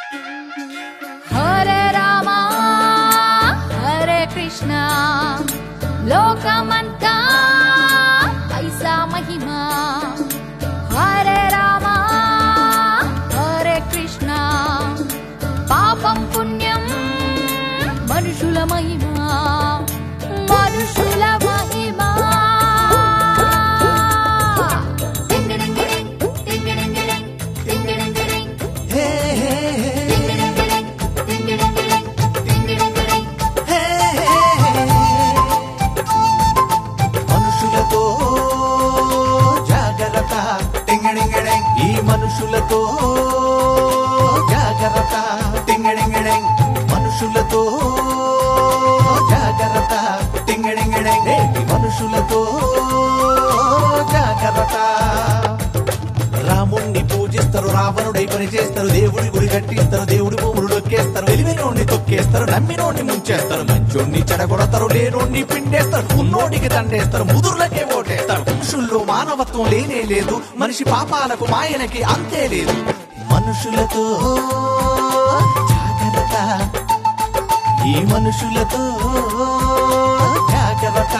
హరే రామ హరే కృష్ణ లోకమంతా ఐసా మహిమా. హరే రామ హరే కృష్ణ పాపం పుణ్యం మనుషుల మహిమా, మనుషుల మహిమా. మనుషులతో జాగ్రత్త, ఈ మనుషులతో జాగ్రత్త, మనుషులతో జాగ్రత్త, మనుషులతో జాగ్రత్త. రాముణ్ణి పూజిస్తారు, రావణుడై పని చేస్తారు, దేవుడి గుడి కట్టిస్తారు, దేవుడి భూములు నొక్కేస్తారు, వెలివినోడిని తొక్కేస్తారు, నమ్మినోడిని ముంచేస్తారు, మంచోడిని చెడగొడతారు, లేనోడిని పిండేస్తారు, ఉన్నోడికి దండేస్తారు, ముదుర్లకే ఓటేస్తారు. మనుషుల్లో మానవత్వం లేనే లేదు, మనిషి పాపాలకు మాయనకి అంతే లేదు. మనుషులతో జాగ్రత్త, ఈ మనుషులతో జాగ్రత్త.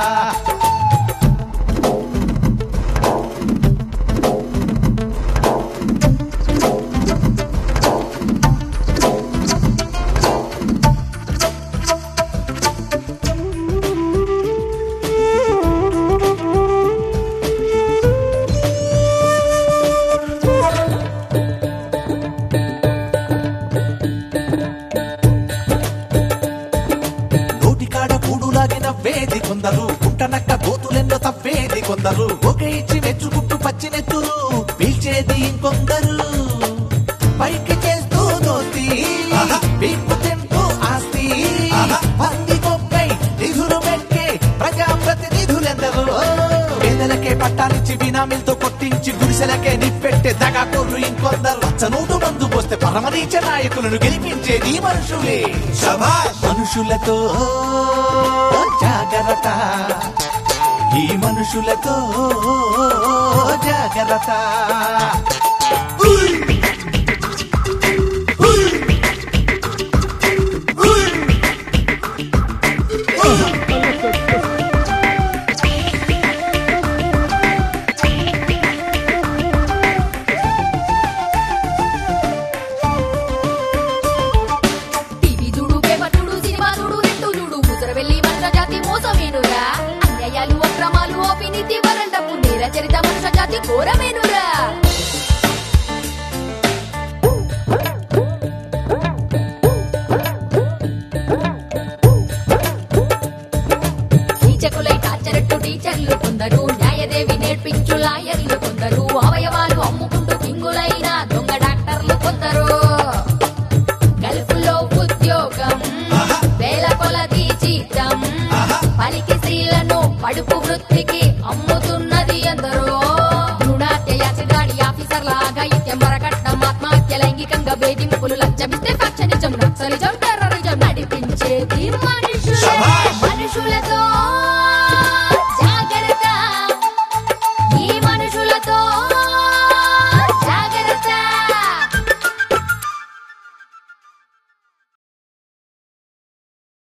నవ్వేది కొందరు, పుట్టనక్క గోతులెన్నో తవ్వేది కొందరు, ఒక ఇచ్చి మెచ్చుకుంటూ పచ్చినెత్తురు పీల్చేది ఇంకొందరు. పైకి చేస్తూ దోస్తి, పీక్కు తింటూ ఆస్తి, పంది గొప్పై నిధులు పెట్టే ప్రజాప్రతినిధులెందరూ. పేదలకే పట్టాలిచ్చి బినామీలతో కొట్టించి గుడిసెలకే నిప్పెట్టే దగాకోర్లు ఇంకొందరు. చనూటు మందు పోస్తే పరమరీచ నాయకులను గెలిపించేది మనుషులే. మనుషులతో జాగ్రత్త, ఈ మనుషులతో జాగ్రత్త. అన్యాయాలు అక్రమాలు అవినీతి వరండపు నేర చరిత మనుష్య జాతి ఘోరమేనురా. కీచకులై టార్చరట్టు టీచర్లు కొందరు, న్యాయదేవి నేర్పించు లాయర్లు కొందరు, అవయవాలు అమ్ముకుంటూ కింగులైన దొంగ డాక్టర్లు కొందరు. గల్ఫ్లో ఉద్యోగం, వేల కొలది జీతం, పలికి స్త్రీలను పడుపు వృత్తికి అమ్మ